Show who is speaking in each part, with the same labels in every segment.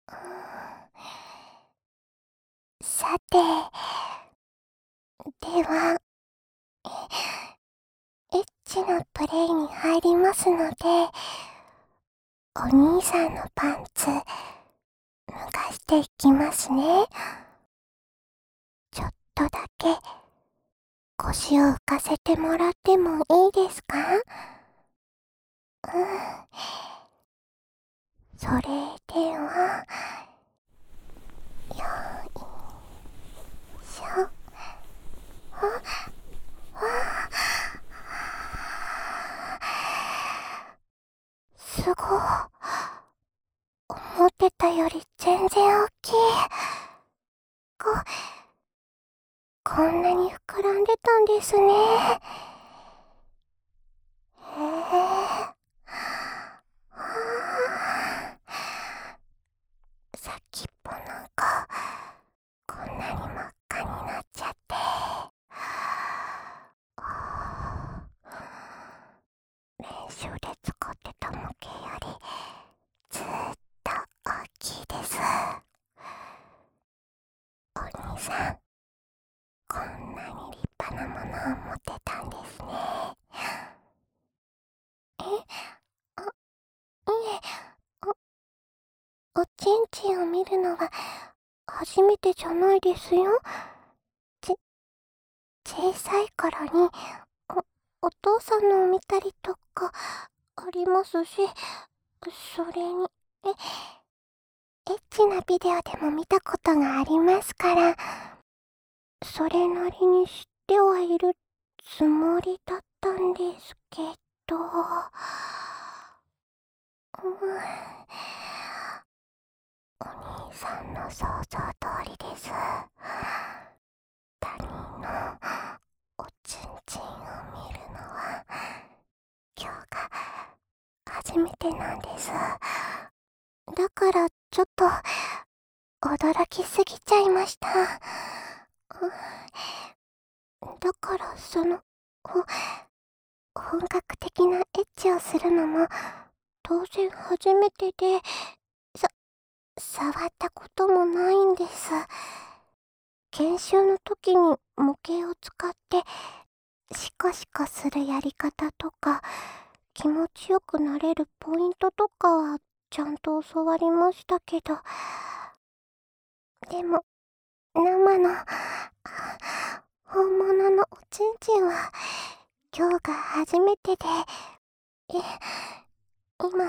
Speaker 1: さて、では、エッチなプレイに入りますので、お兄さんのパンツ、脱がしていきますね。ちょっとだけ、腰を浮かせてもらってもいいですか？それでは、よいしょ。すごい。思ってたより全然大きい。こ、こんなに膨らんでたんですね。へえ。さっきっぽなんか、こんなに真っ赤になっちゃって。練習で使ってた模型よりずーっと大きいです。お兄さん、こんなに立派なものを持ってたんですね。え、あ、いえ、おちんちんを見るのは初めてじゃないですよ。ち、小さい頃にお父さんのを見たりとかありますし、それに、エッチなビデオでも見たことがありますから、それなりに知ってはいるつもりだったんですけど、お兄さんの想像通りです。他人のおちんちんを見るのは今日が初めてなんです。だからちょっと驚きすぎちゃいました。だから本格的なエッチをするのも当然初めてで、触ったこともないんです。研修の時に模型を使ってシコシコするやり方とか気持ちよくなれるポイントとかはちゃんと教わりましたけど、でも生の本物のおちんちんは今日が初めてで、今、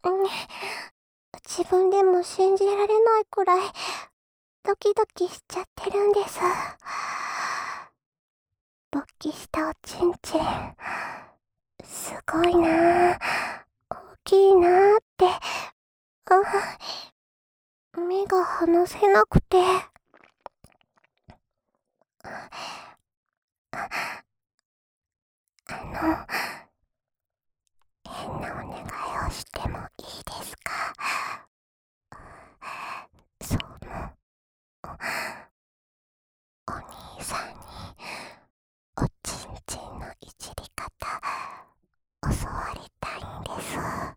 Speaker 1: 自分でも信じられないくらいドキドキしちゃってるんです。勃起したおちんちん、すごいなぁ、大きいなぁって、目が離せなくて。あの、変なお願いをしてもいいですか？その、お兄さんにおちんちんのいじり方教わりたいんです。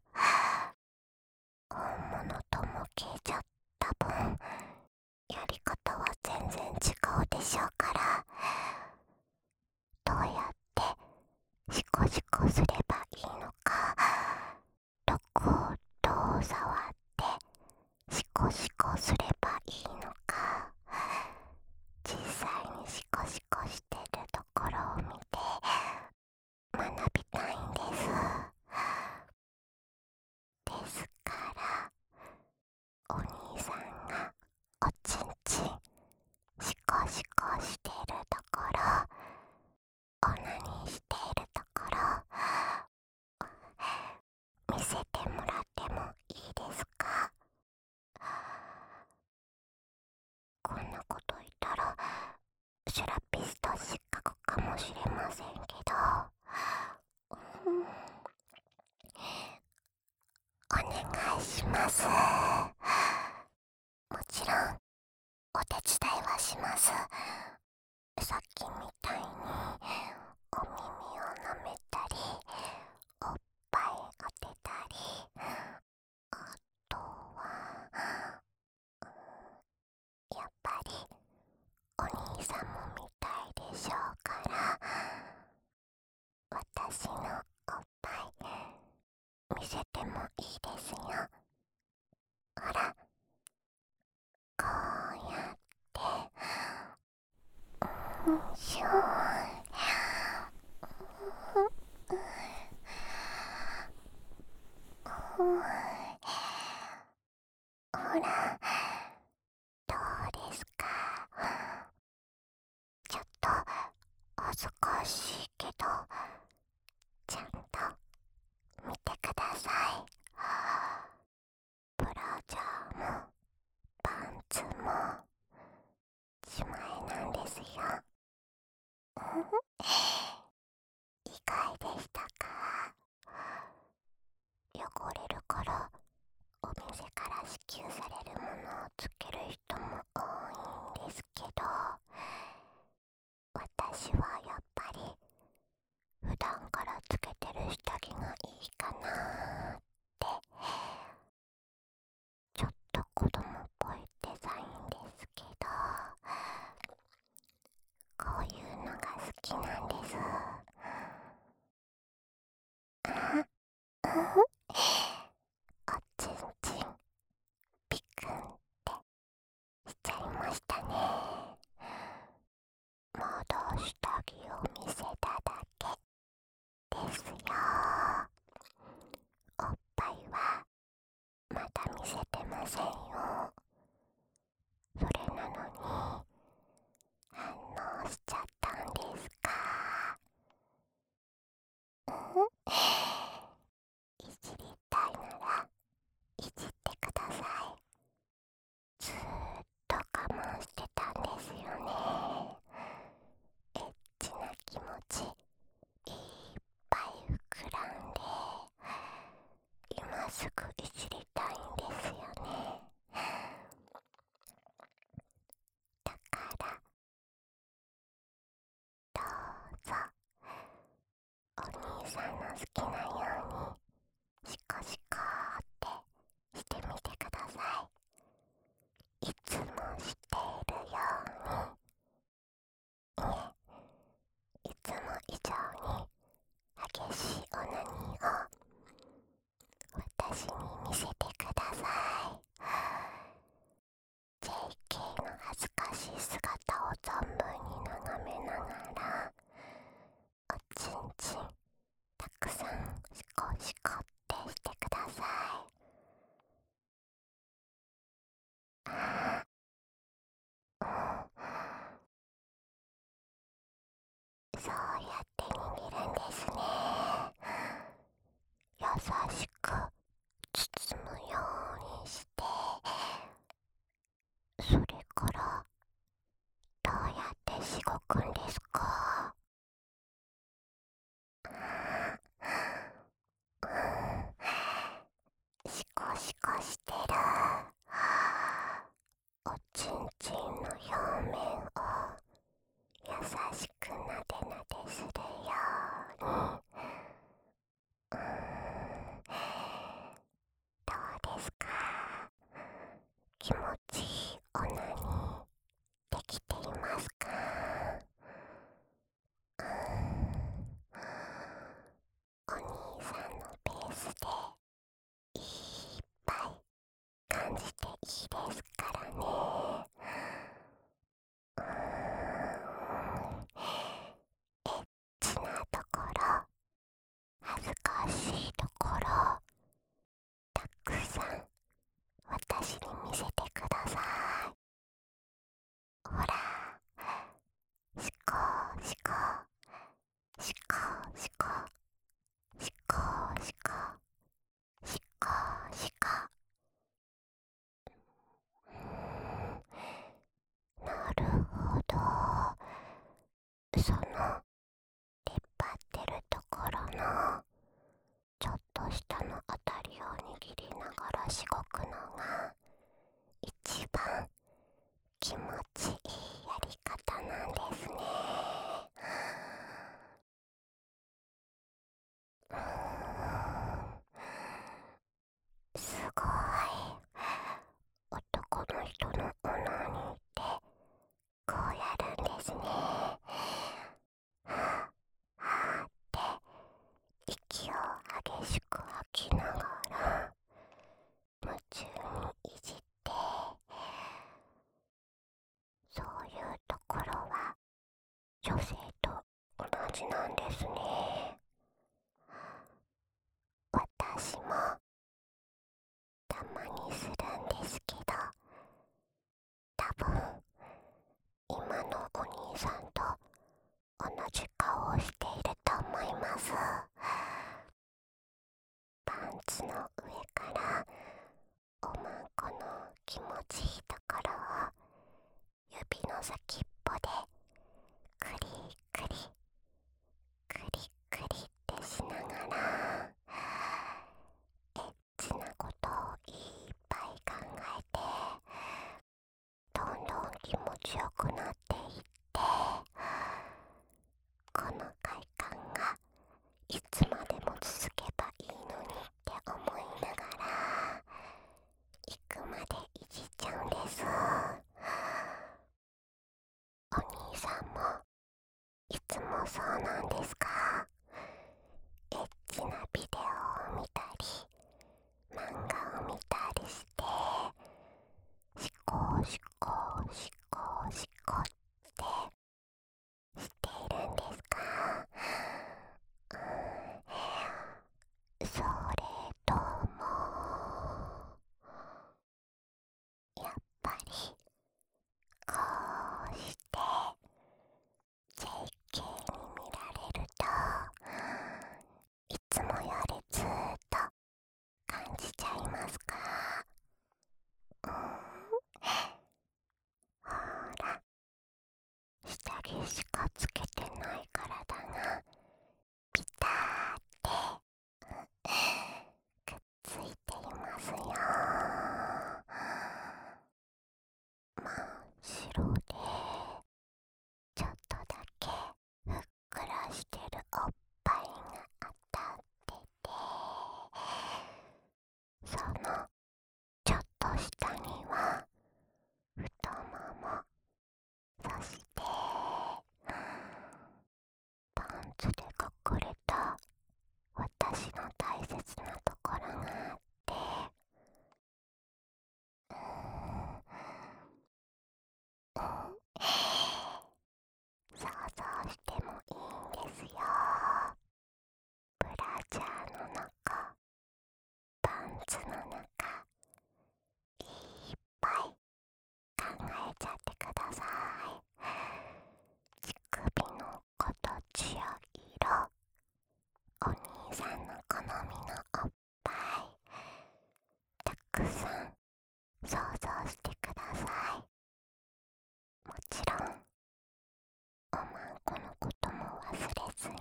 Speaker 1: 本物と模型じゃ多分やり方は全然違うでしょうから、どうやってシコシコすればいいのか、どこをどう触ってシコシコすればいいのか、実際にシコシコしてるところを見て学びたいんです。ですから、お兄さんがおちんちんシコシコしてるところ、オナニーしているところ、見せてもらってもいいですか？こんなこと言ったらセラピスト失格かもしれませんけど、お願いします。もちろんお手伝いはします。さっきみたいにお耳を舐めたり、おっぱい当てたり、あとは私のおっぱい見せてもいいですよ。ほら、こうやって、しょほら、どうですか？ちょっと恥ずかしいけど、ちゃんと見てください。ブラジャーもパンツもしまいなんですよ。意外でしたか？汚れるからお店から支給されるものをつける人も多いんですけど、私はやっぱり普段からつけてる下着がいいかなーって、ちょっと子供っぽいデザインですけど、こういうのが好きなんです。おちんちんピクンってしちゃいましたね。まだ下着を見せただけですよ。おっぱいはまだ見せてませんよ。それなのに反応しちゃったんですか？いじりたいならいじってください。ずーっと我慢してたんですよね。エッチな気持ちいっぱい膨らんで、今すぐいじりたいんですよね。だからどうぞお兄さんの好きなようにシコシコってしてみてください。いつもしているように、いつも以上に激しいオナニーを私に見せてください。JK の恥ずかしい姿を存分に眺めながら、おちんちんたくさんシコシコってしてください。そうやって握るんですね。優しく包むようにして、それからどうやってしごくんですか？シコシコしてる。おちんちんの表面を優しくなでなでするように。どうですか？気持ちいいオナニーできていますか？お兄さんのペースでいっぱい感じていいですからね。エッチなところ、恥ずかしいところ、たくさん私に見せてください。ほら、シコシコ、シコシコ、シコシコ、シコシコ。 きながら夢中にいじって、そういうところは女性と同じなんですね。私もたまにするんですけど、多分今のお兄さんと同じ顔をしていると思います。パンツの上からおまんこの気持ちいいところを指の先っぽでクリクリクリクリってしながら、エッチなことをいっぱい考えて、どんどん気持ちよくなっていって、この快感がいつまでも続けばいいのにって思いながら、行くまでいじっちゃうんです。お兄さんもいつもそうなんですか？エッチなビデオを見たり、漫画を見たりして、シコーシコーシコーシコってしているんですか？それとも、やっぱりこうして JK に見られると、いつもよりずーっと感じちゃいますか？ほら、下着しかつけてない体がピターってくっついていますよ。真っ白でちょっとだけふっくらしてるおっぱいが当たってて、そのちょっと下には太もも、そしてパンツで隠れた私の大切なところがあって、想像してもいいんですよ。ブラジャーの中、パンツの中、いっぱい考えちゃってください。乳首の形や色、お兄さんの好みのおっぱい、たくさん想像してください。もちろんおまんこのことも忘れずに、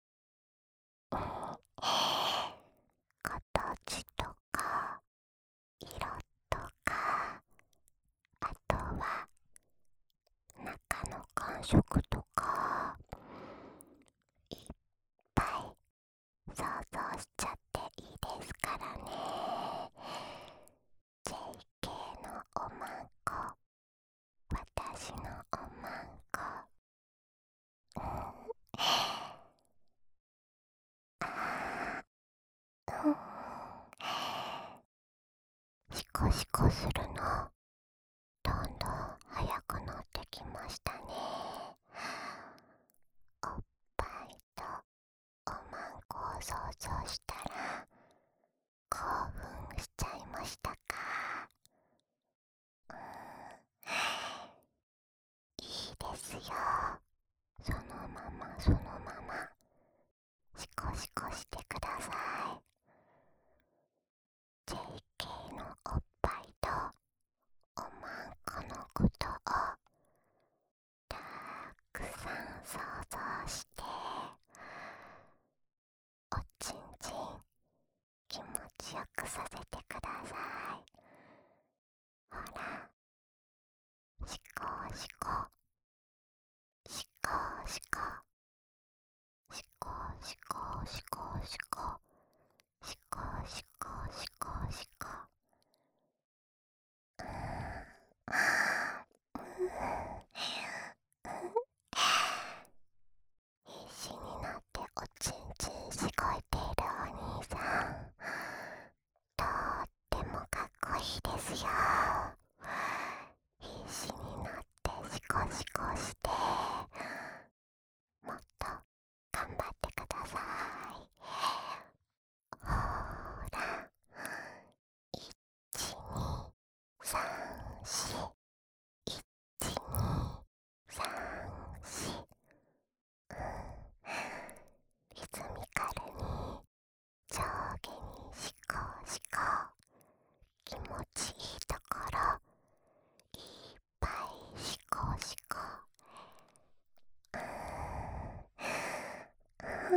Speaker 1: 形とか色とか、あとは中の感触とか、いっぱい想像しちゃっていいですからね。 JK のおまんこ、私のおまんこ、シコシコするのどんどん速くなってきましたね。おっぱいとおまんこを想像したら興奮しちゃいましたか？いいですよ。そのままそのままシコシコしてください。 JK のおっぱいとおまんこのことをたくさん想像して、おちんちん気持ちよくさせてください。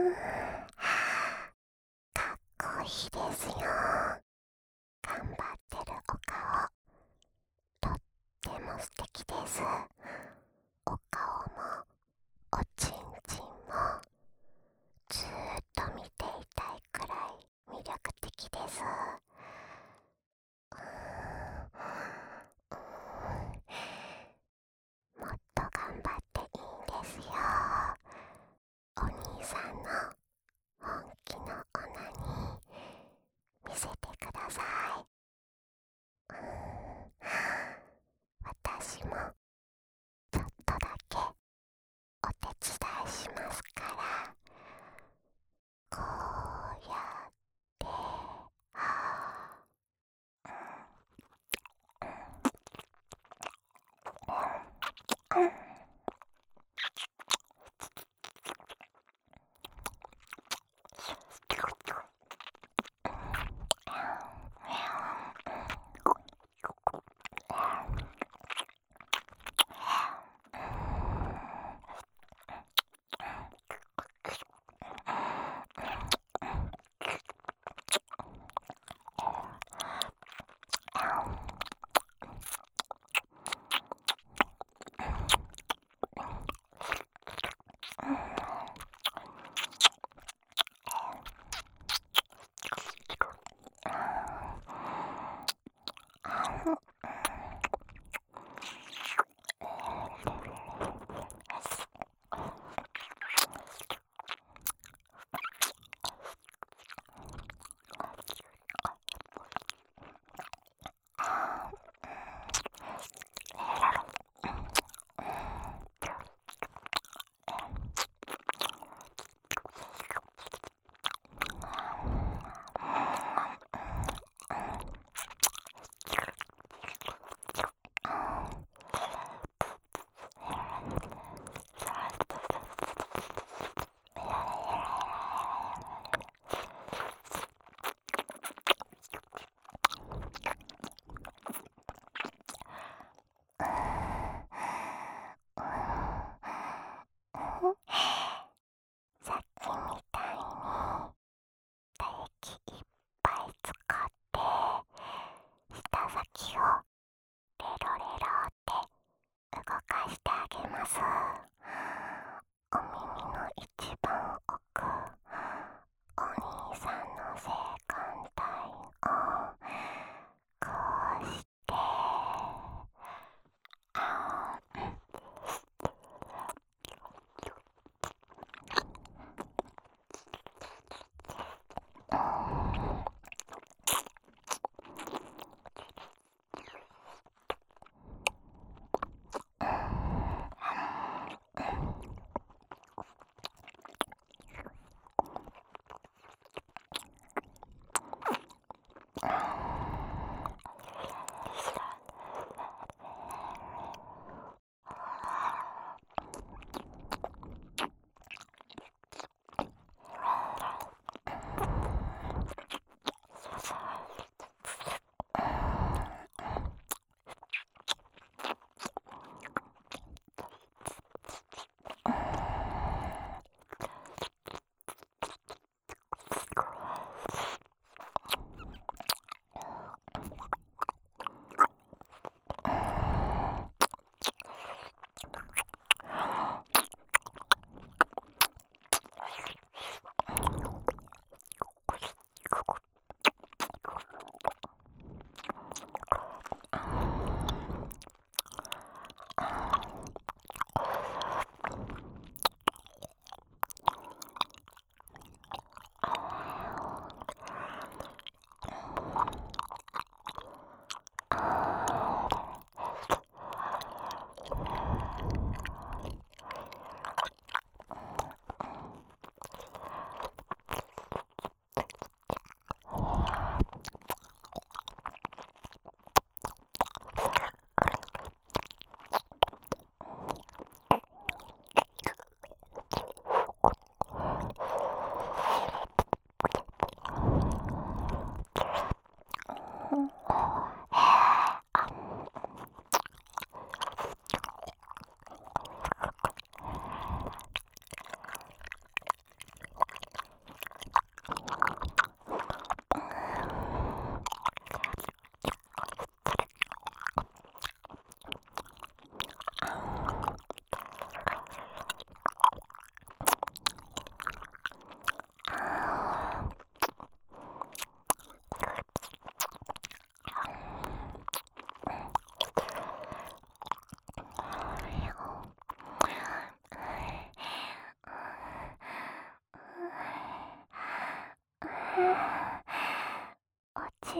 Speaker 1: かっこいいですよ。頑張ってるお顔、とっても素敵です。お顔もおちんちんもずーっと見ていたいくらい魅力的です。もっと頑張っていいんですよ。お兄さんの本気のオナに見せてください。私もちょっとだけお手伝いしますから、こうやって、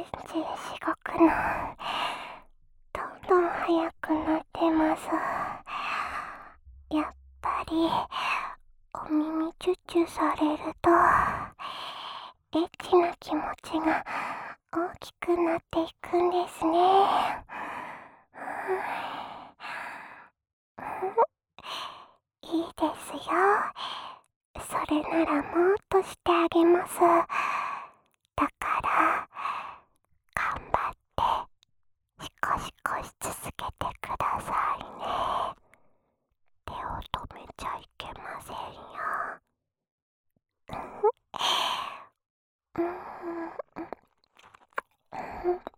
Speaker 1: しごくのどんどん速くなってます。やっぱりお耳チュッチュされるとエッチな気持ちが大きくなっていくんですね。いいですよ。それならもっとしてあげます。だから頑張ってシコシコし続けてくださいね。手を止めちゃいけませんよ。うんうんうん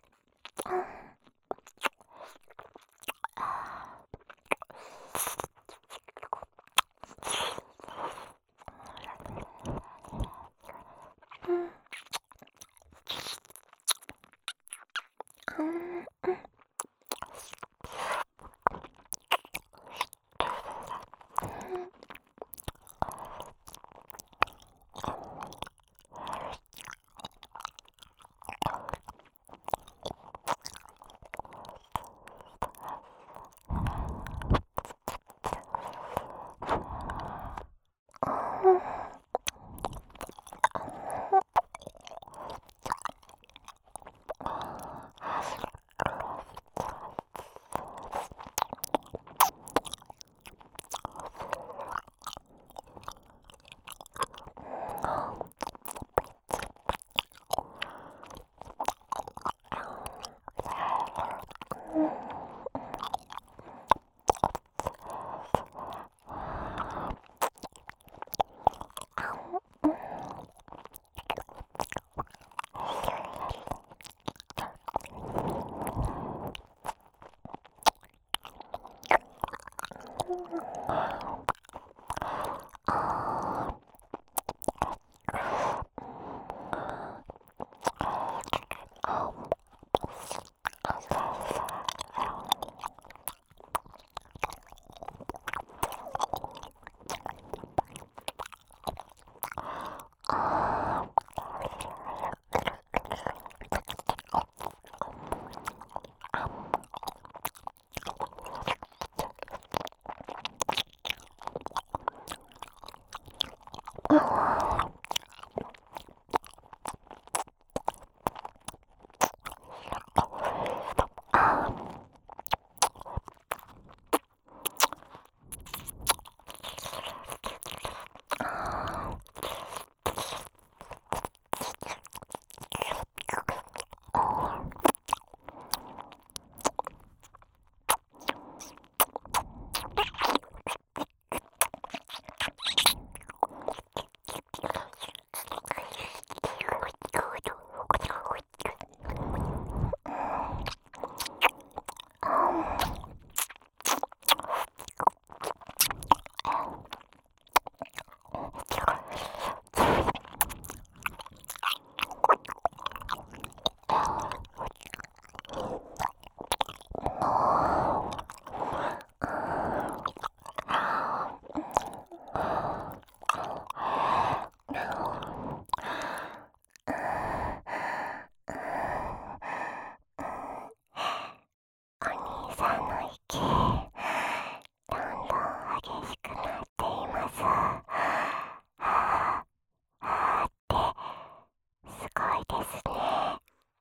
Speaker 1: お兄さんの息、どんどん激しくなっています。はぁ、はぁってすごいですね。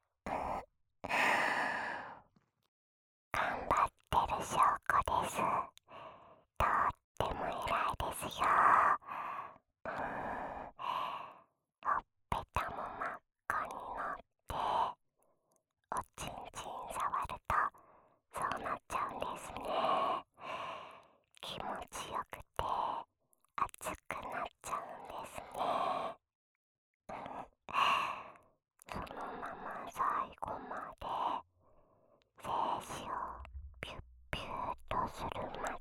Speaker 1: 頑張ってる証拠です。とっても偉いですよ。ほっぺたも真っ赤になって、おちんちん触るとそうなっちゃうんですね。気持ちよくて熱くなっちゃうんですね。そのまま最後まで精子をピュッピュッとするま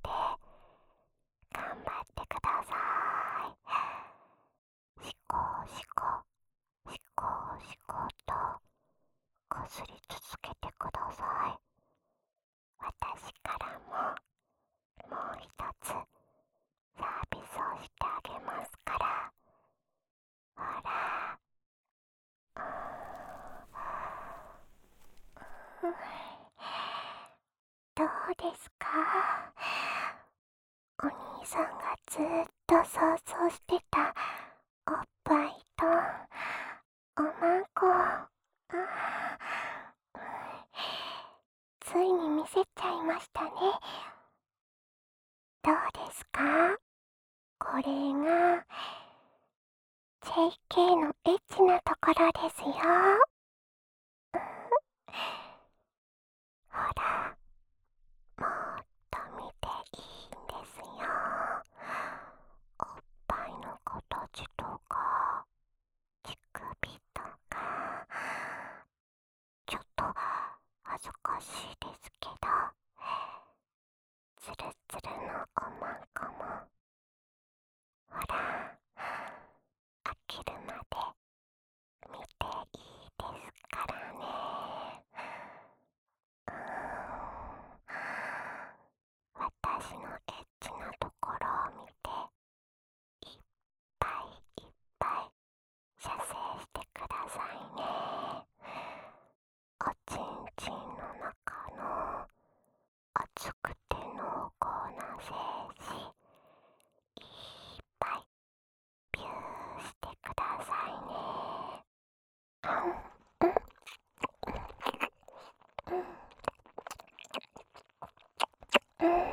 Speaker 1: どうですか？お兄さんがずーっと想像してたおっぱいとおまんこ、ついに見せちゃいましたね。どうですか？これが JK のエッチなところですよ。ほら、もっと見ていいんですよ。おっぱいの形とか乳首とか、ちょっと恥ずかしいですけど、ツルツルのおまんこも、ほら、飽きるまで見ていいですからね。私のエッチなところを見て、いっぱいいっぱい射精してくださいね。おちんちんの中の熱くて濃厚な精子、いっぱいビューしてくださいね。うんうんうんうん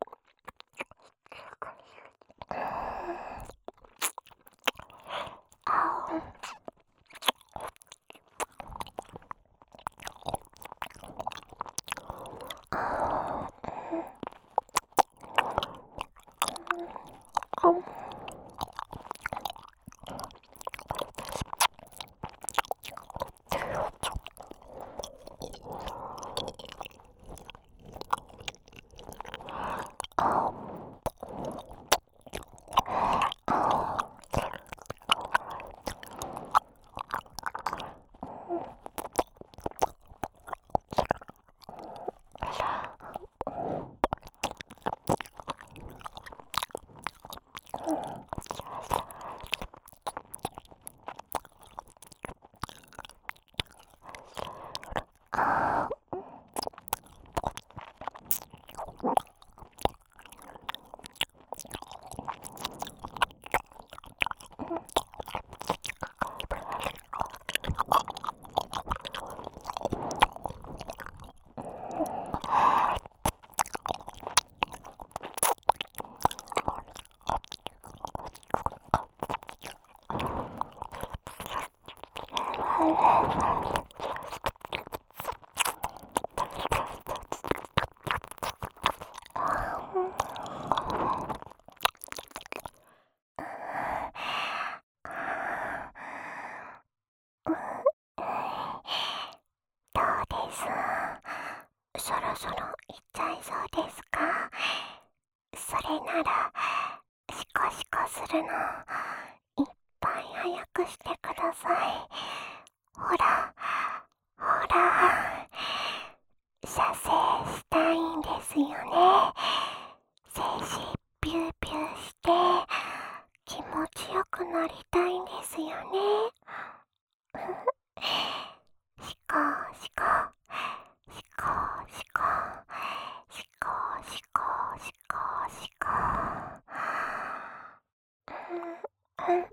Speaker 1: どうです？そろそろ行っちゃいそうですか？それなら、シコシコするの、いっぱい早くしてください。ほら、ほら、射精したいんですよね。精子ビュービューして気持ちよくなりたいんですよね。シコシコ、シコシコ、シコシコシコシコ。うんうん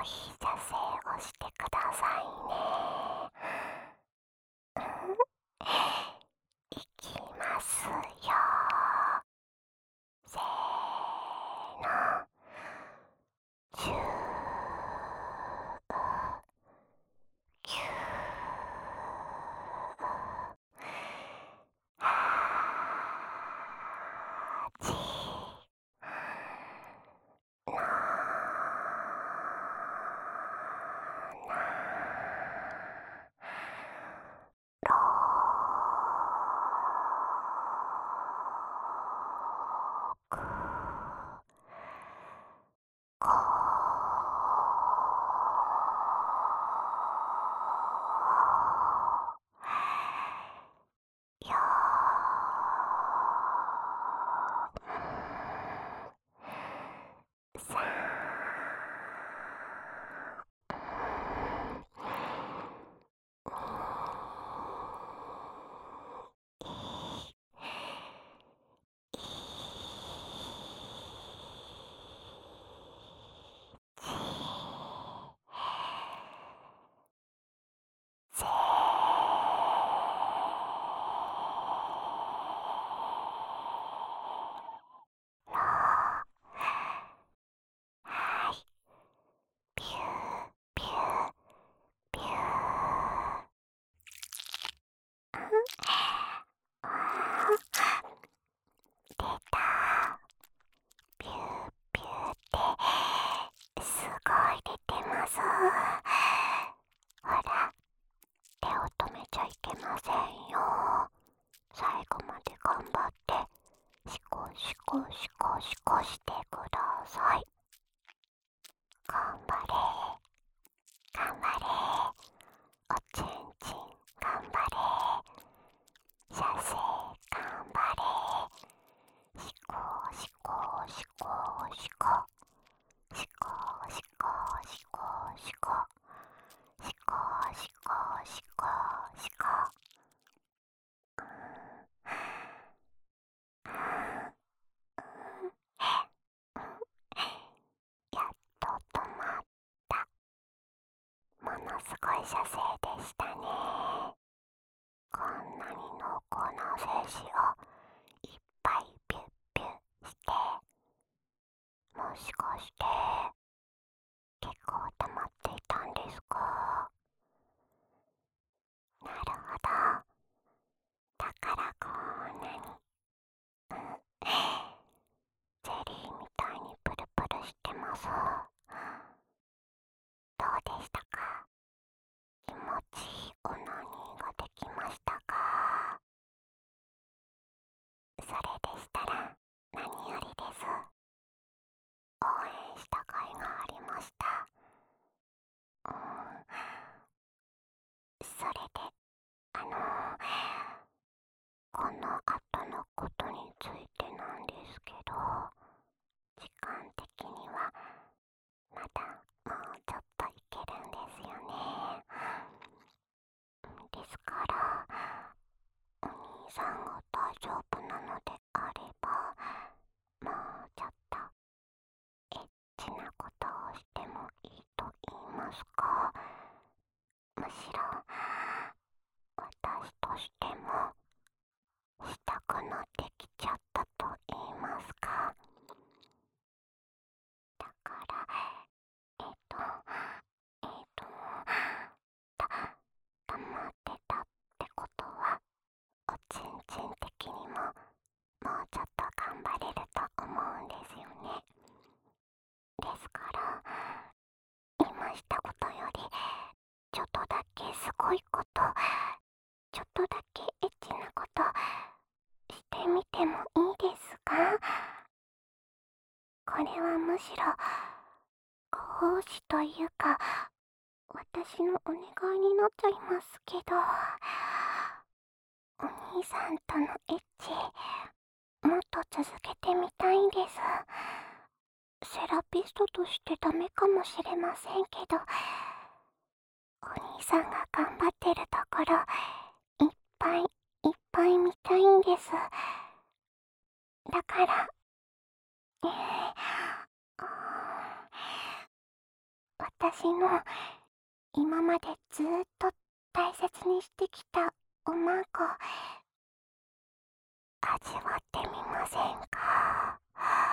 Speaker 1: い射精をしてくださいね。いきますよ。せーの。10、9、8、ピューピューピュー。出た。ピューピューってすごい出てます。ほら、手を止めちゃいけませんよ。最後まで頑張ってシコシコシコシコしてください。頑張れ頑張れ、おちんちん頑張れ、射精頑張れ、シコシコシコシコシコシコシコシコシコシコシコシコ。やっと止まった。ものすごい射精でしたね。こんなに濃厚な精子をいっぱいピュッピュッして、もしかして結構溜まっていたんですか？なるほど。だからこんなにゼリーみたいにプルプルしてます。どうでしたか？気持ちいいオナニーができましたか？それでしたら何よりです。応援した甲斐がありました。それで、この後のことについてなんですけど、時間的にはまだもうちょっといけるんですよね。ですから、お兄さんが大丈夫なのであれば、もうちょっとエッチなことをしてもいいと言いますか、むしろ私としてもしたくなってきちゃったと言いますか。だからえっとえっとた溜まってたってことは、おちんちん的にももうちょっと頑張れると思うんですよね。ですから今したことよりちょっとだけすごいこと、ちょっとだけエッチなことしてみてもいいですか？これはむしろご奉仕というか私のお願いになっちゃいますけど、お兄さんとのエッチもっと続けてみたいんです。セラピストとしてダメかもしれませんけど、お兄さんが頑張ってるところいっぱいいっぱい見たいんです。だから、う私の今までずーっと大切にしてきたおまんこ味わってみませんか？